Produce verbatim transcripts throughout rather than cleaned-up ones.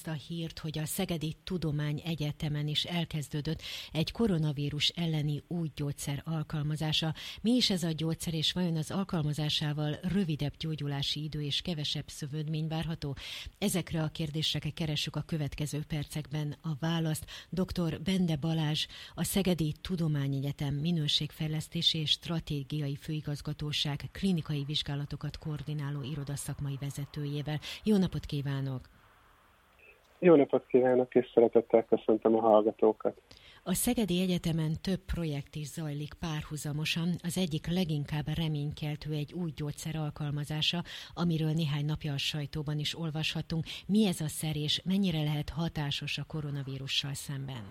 a hírt, hogy a Szegedi Tudományegyetemen is elkezdődött egy koronavírus elleni új gyógyszer alkalmazása. Mi is ez a gyógyszer, és vajon az alkalmazásával rövidebb gyógyulási idő és kevesebb szövődmény várható? Ezekre a kérdésekre keressük a következő percekben a választ. doktor Bende Balázs, a Szegedi Tudományegyetem Minőségfejlesztési és Stratégiai Főigazgatóság klinikai vizsgálatokat koordináló irodaszakmai vezetőjével. Jó napot kívánok! Jó napot kívánok, és szeretettel köszöntöm a hallgatókat! A Szegedi Egyetemen több projekt is zajlik párhuzamosan. Az egyik leginkább reménykeltő egy új gyógyszer alkalmazása, amiről néhány napja a sajtóban is olvashatunk. Mi ez a szer, és mennyire lehet hatásos a koronavírussal szemben?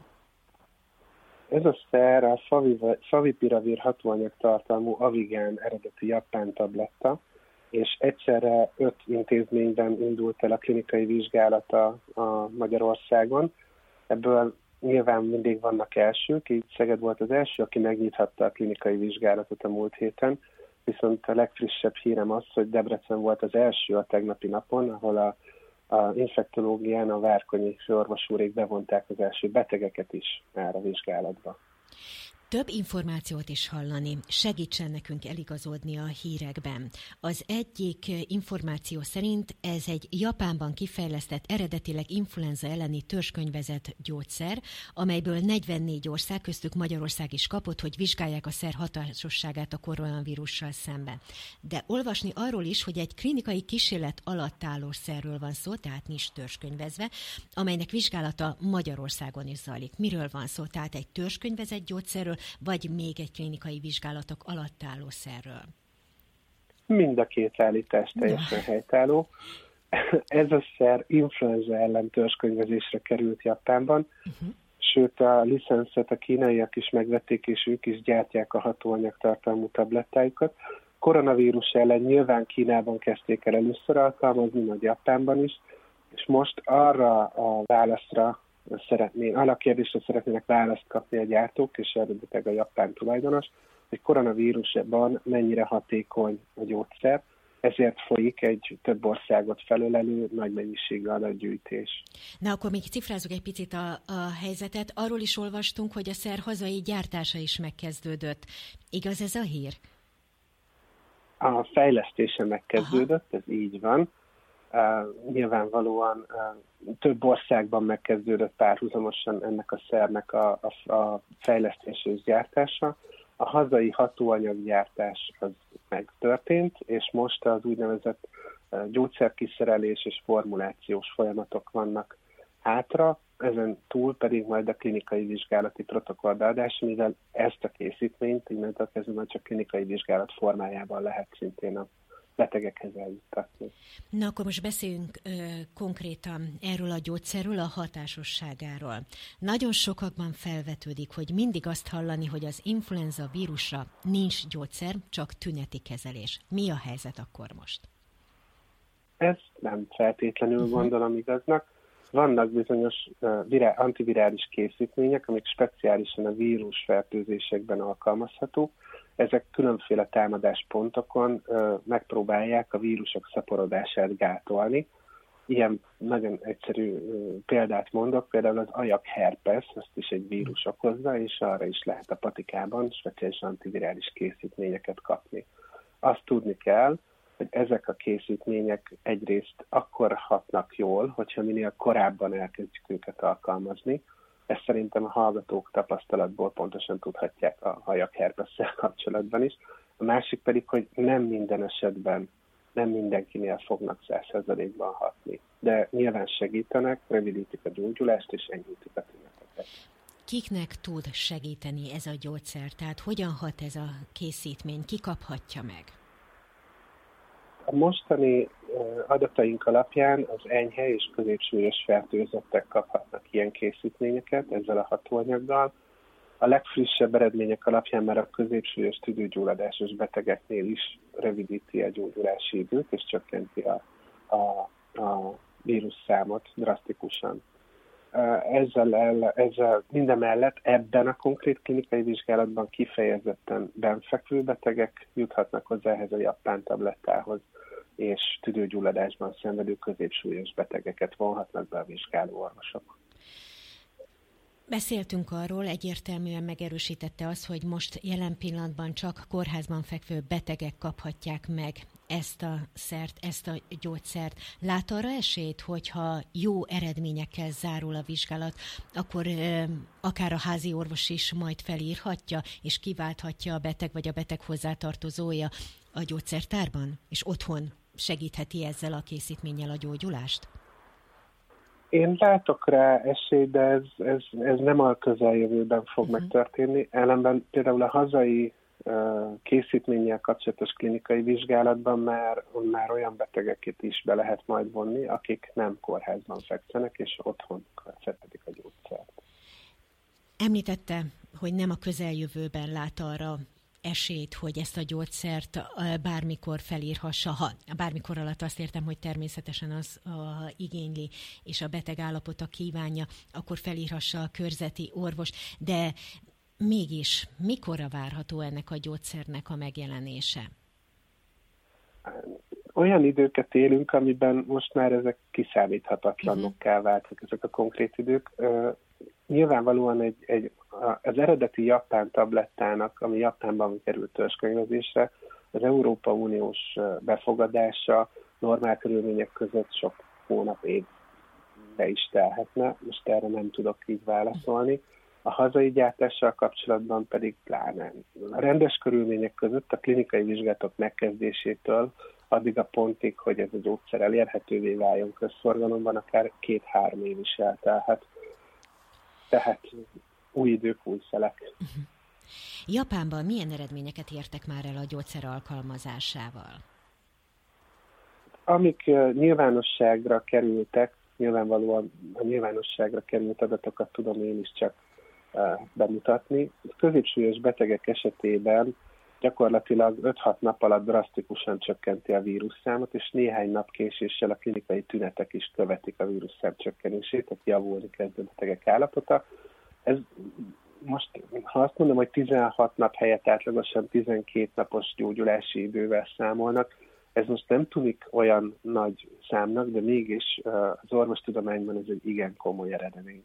Ez a szer a favipiravir hatóanyag tartalmú Avigan eredeti japán tabletta, és egyszerre öt intézményben indult el a klinikai vizsgálata a Magyarországon. Ebből nyilván mindig vannak elsők, így Szeged volt az első, aki megnyithatta a klinikai vizsgálatot a múlt héten, viszont a legfrissebb hírem az, hogy Debrecen volt az első a tegnapi napon, ahol a, a infektológián a várkonyi főorvosúrék bevonták az első betegeket is már a vizsgálatba. Több információt is hallani, segítsen nekünk eligazodni a hírekben. Az egyik információ szerint ez egy Japánban kifejlesztett, eredetileg influenza elleni törzskönyvezett gyógyszer, amelyből negyvennégy ország, köztük Magyarország is kapott, hogy vizsgálják a szer hatásosságát a koronavírussal szemben. De olvasni arról is, hogy egy klinikai kísérlet alatt álló szerről van szó, tehát nincs törzskönyvezve, amelynek vizsgálata Magyarországon is zajlik. Miről van szó? Tehát egy törzskönyvezett gyógyszerről, vagy még egy klinikai vizsgálatok alatt álló szerről? Mind a két állítás teljesen ja. helytálló. Ez a szer influenza ellen törzskönyvezésre került Japánban, uh-huh. sőt a licenszet a kínaiak is megvették, és ők is gyártják a hatóanyag tartalmú tablettájukat. Koronavírus ellen nyilván Kínában kezdték el először alkalmazni, majd Japánban is, és most arra a válaszra szeretné, arra a kérdésre szeretnének választ kapni a gyártók, és eredetileg a japán tulajdonos, hogy koronavírusban mennyire hatékony a gyógyszer, ezért folyik egy több országot felölelő nagy mennyiségű adatgyűjtés. Na akkor még cifrázzuk egy picit a, a helyzetet. Arról is olvastunk, hogy a szer hazai gyártása is megkezdődött. Igaz ez a hír? A fejlesztése megkezdődött, Aha. ez így van. Uh, nyilvánvalóan uh, több országban megkezdődött párhuzamosan ennek a szernek a, a, a fejlesztése és gyártása. A hazai hatóanyaggyártás az megtörtént, és most az úgynevezett uh, gyógyszerkiszerelés és formulációs folyamatok vannak hátra, ezen túl pedig majd a klinikai vizsgálati protokoll beadása, mivel ezt a készítményt innentől kezdve majd csak klinikai vizsgálat formájában lehet szintén a betegekhez eljuttatni. Na akkor most beszéljünk ö, konkrétan erről a gyógyszerről, a hatásosságáról. Nagyon sokakban felvetődik, hogy mindig azt hallani, hogy az influenza vírusra nincs gyógyszer, csak tüneti kezelés. Mi a helyzet akkor most? Ezt nem feltétlenül uh-huh. gondolom igaznak. Vannak bizonyos uh, virá- antivirális készítmények, amik speciálisan a vírusfertőzésekben alkalmazhatók. Ezek különféle támadáspontokon uh, megpróbálják a vírusok szaporodását gátolni. Ilyen nagyon egyszerű uh, példát mondok, például az ajakherpes, azt is egy vírus okozza, és arra is lehet a patikában speciális antivirális készítményeket kapni. Azt tudni kell, hogy ezek a készítmények egyrészt akkor hatnak jól, hogyha minél korábban elkezdjük őket alkalmazni. Ezt szerintem a hallgatók tapasztalatból pontosan tudhatják a ajakherpesszel kapcsolatban is. A másik pedig, hogy nem minden esetben, nem mindenkinél fognak száz százalékban hatni. De nyilván segítenek, rövidítik a gyógyulást és enyhítik a tüneteket. Kiknek tud segíteni ez a gyógyszer? Tehát hogyan hat ez a készítmény? Ki kaphatja meg? A mostani adataink alapján az enyhe és középsúlyos fertőzöttek kaphatnak ilyen készítményeket ezzel a hatóanyaggal. A legfrissebb eredmények alapján már a középsúlyos tüdőgyulladásos betegeknél is rövidíti a gyógyulási időt, és csökkenti a, a, a vírusszámot drasztikusan. Ezzel, el, ezzel mindemellett ebben a konkrét klinikai vizsgálatban kifejezetten benfekvő betegek juthatnak hozzá ehhez a japán tablettához. és tüdőgyulladásban szenvedő középsúlyos betegeket vonhatnak be a vizsgáló orvosok. Beszéltünk arról, egyértelműen megerősítette azt, hogy most jelen pillanatban csak kórházban fekvő betegek kaphatják meg ezt a szert, ezt a gyógyszert. Lát arra esélyt, hogyha jó eredményekkel zárul a vizsgálat, akkor e, akár a házi orvos is majd felírhatja, és kiválthatja a beteg vagy a beteg hozzátartozója a gyógyszertárban, és otthon segítheti ezzel a készítménnyel a gyógyulást? Én látok rá esélyt, de ez, ez, ez nem a közeljövőben fog uh-huh. megtörténni. Ellenben például a hazai uh, készítménnyel kapcsolatos klinikai vizsgálatban már, már olyan betegeket is be lehet majd vonni, akik nem kórházban fekszenek, és otthon szedhetik a gyógyszert. Említette, hogy nem a közeljövőben lát arra esélyt, hogy ezt a gyógyszert bármikor felírhassa, ha bármikor alatt azt értem, hogy természetesen az a igényli, és a beteg állapota kívánja, akkor felírhassa a körzeti orvos, de mégis mikorra várható ennek a gyógyszernek a megjelenése? Olyan időket élünk, amiben most már ezek kiszámíthatatlanokká váltak, ezek a konkrét idők. Nyilvánvalóan egy, egy, az eredeti japán tablettának, ami Japánban került törzskönyvezésre, az Európa Uniós befogadása normál körülmények között sok hónap, évbe is telhetne. Most erre nem tudok így válaszolni. A hazai gyártással kapcsolatban pedig pláne. A rendes körülmények között a klinikai vizsgálatok megkezdésétől addig a pontig, hogy ez a gyógyszer elérhetővé váljon közforgalomban, akár két-három év is eltelhet. Tehát új idők, új szelek. Uh-huh. Japánban milyen eredményeket értek már el a gyógyszer alkalmazásával? Amik uh, nyilvánosságra kerültek, nyilvánvalóan a nyilvánosságra került adatokat tudom én is csak uh, bemutatni. A középsúlyos betegek esetében gyakorlatilag öt-hat nap alatt drasztikusan csökkenti a vírusszámot, és néhány nap késéssel a klinikai tünetek is követik a vírusszám csökkenését, tehát javulni kezd a betegek állapota. Ez most, ha azt mondom, hogy tizenhat nap helyett átlagosan tizenkét napos gyógyulási idővel számolnak, ez most nem tűnik olyan nagy számnak, de mégis az orvostudományban ez egy igen komoly eredmény.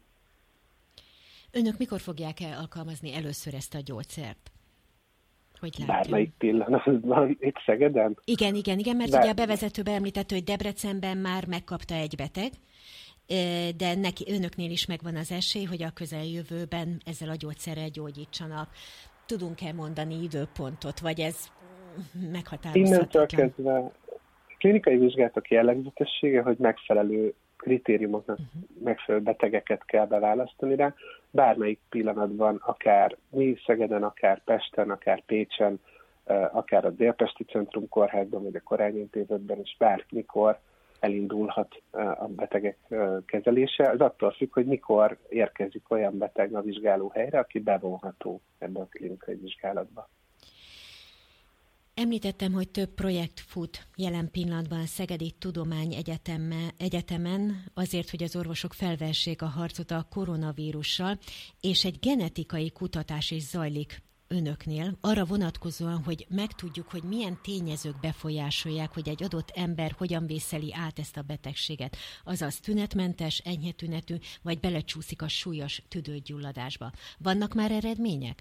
Önök mikor fogják el alkalmazni először ezt a gyógyszert? Bármelyik pillanatban itt Szegeden? Igen, igen, igen, mert Bár... ugye a bevezetőben említett, hogy Debrecenben már megkapta egy beteg, de neki, önöknél is megvan az esély, hogy a közeljövőben ezzel a gyógyszerrel gyógyítsanak. Tudunk-e mondani időpontot, vagy ez meghatározhatatlan? Innentől kezdve klinikai vizsgálatok jellegzetessége, hogy megfelelő kritériumoknak uh-huh. megfelelő betegeket kell beválasztani rá. Bármelyik pillanatban, akár mi Szegeden, akár Pesten, akár Pécsen, akár a Délpesti Centrum Kórházban, vagy a Korány Intézetben is bármikor elindulhat a betegek kezelése. Ez attól függ, hogy mikor érkezik olyan beteg a vizsgálóhelyre, aki bevonható ebbe a klinikai vizsgálatba. Említettem, hogy több projekt fut jelen pillanatban a Szegedi Tudományegyetemen azért, hogy az orvosok felvessék a harcot a koronavírussal, és egy genetikai kutatás is zajlik önöknél, arra vonatkozóan, hogy megtudjuk, hogy milyen tényezők befolyásolják, hogy egy adott ember hogyan vészeli át ezt a betegséget. Azaz tünetmentes, enyhe tünetű, vagy belecsúszik a súlyos tüdőgyulladásba. Vannak már eredmények?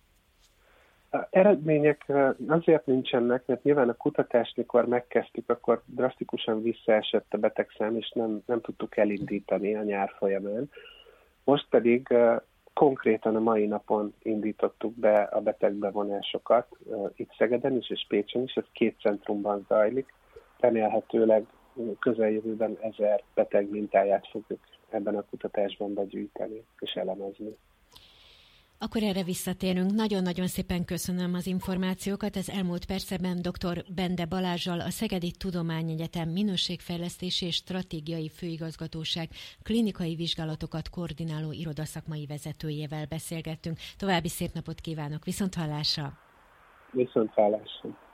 A eredmények azért nincsenek, mert nyilván a kutatást, mikor megkezdtük, akkor drasztikusan visszaesett a betegszám, és nem, nem tudtuk elindítani a nyár folyamán. Most pedig konkrétan a mai napon indítottuk be a betegbevonásokat, itt Szegeden is és Pécsen is, ez két centrumban zajlik. Remélhetőleg közeljövőben ezer beteg mintáját fogjuk ebben a kutatásban begyűjteni és elemezni. Akkor erre visszatérünk. Nagyon-nagyon szépen köszönöm az információkat. Az elmúlt percben dr. Bende Balázssal, a Szegedi Tudományegyetem Minőségfejlesztési és Stratégiai Főigazgatóság klinikai vizsgálatokat koordináló irodaszakmai vezetőjével beszélgettünk. További szép napot kívánok. Viszonthallásra! Viszonthallásra!